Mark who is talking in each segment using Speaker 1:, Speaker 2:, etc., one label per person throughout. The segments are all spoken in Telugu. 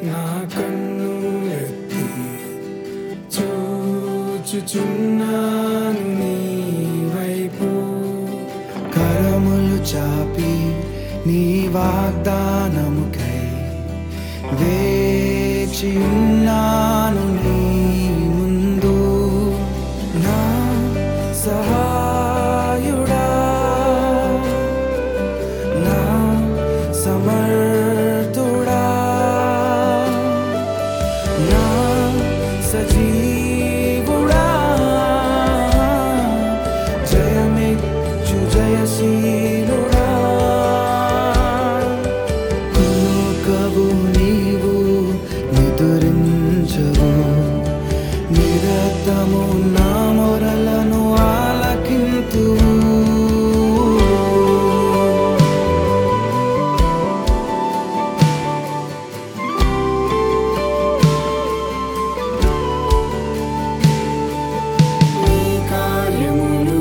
Speaker 1: నా కన్ను ఎత్తి చూచుచున్నాను నీ వైపు,
Speaker 2: కరములు చాపి నీ వాగ్దానముకై వేచి ఉన్నాను నీ ముందు. నా సహాయుడా, నా సమర్థుడా, నా సజీవుడా, జయమిచ్చు జయశీలుడా. కునుకవు నీవు, నిదురించవు, నిరతము నా మొరలను ఆలకింతువు.
Speaker 1: నీ కార్యములు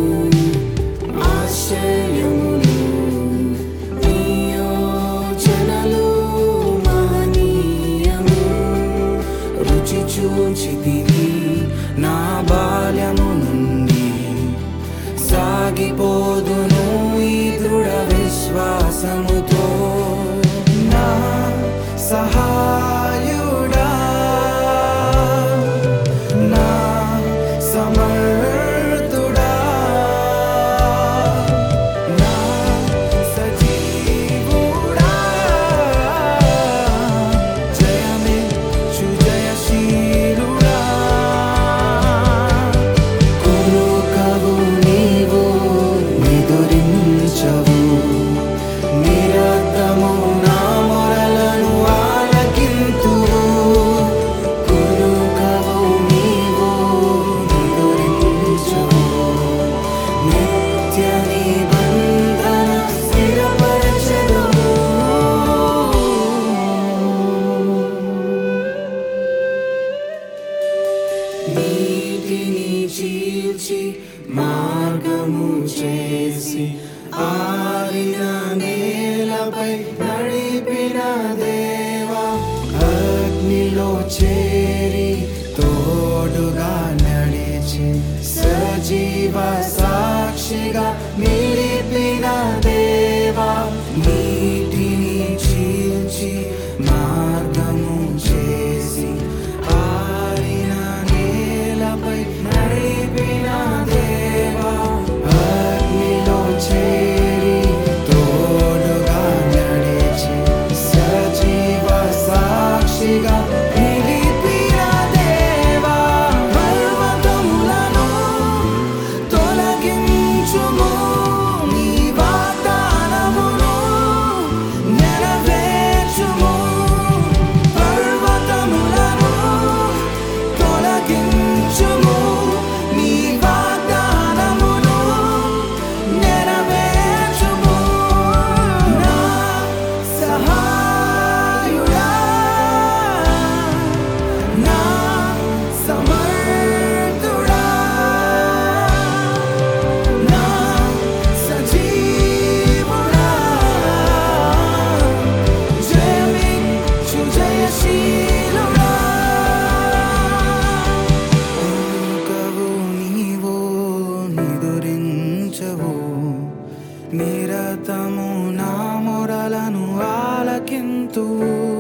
Speaker 1: ఆశ్చర్యములు, నీ యోచనలు మహనీయము. రుచి చూచితిని నా బాల్యము నుండి, సాగిపోదును ఈ దృఢ విశ్వాసముతో.
Speaker 2: నా సహాయుడా, నా సమర్థుడా, నా సజీవుడా, జయమిచ్చు జయశీలుడా. కునుకవు నీవు, నిదురించవు, నిరతము నా మొరలను ఆలకింతువు. కునుకవు నీవు, నిదురించవు, నిత్య నిబంధన స్థిరపరచెదవు.
Speaker 1: నీటిని చీల్చి మార్గము చేసి, ఆరిన నేలపై నడిపిన దేవా.
Speaker 2: అగ్నిలో చేరి తోడుగా నడిచి, సజీవ సాక్షిగా నిలిపిన దేవా. నీటిని చీల్చి మార్గము చేసి, ఆరిన నేలపై నడిపిన దేవా. అగ్నిలో చేరి తోడుగా నడిచి, సజీవ సాక్షిగా నిలిపిన దేవా. పర్వతములను తొలగించుము, నీ వాగ్దానమును నెరవేర్చుము. పర్వతములను తొలగించుము, నీ వాగ్దానమును నెరవేర్చుము. నా సహాయుడా, నా సమర్థుడా, నా సజీవుడా, జయమిచ్చు జయశీలుడా. కునుకవు నీవు, నిదురించవు, నిరతము నా మొరలను ఆలకింతువు.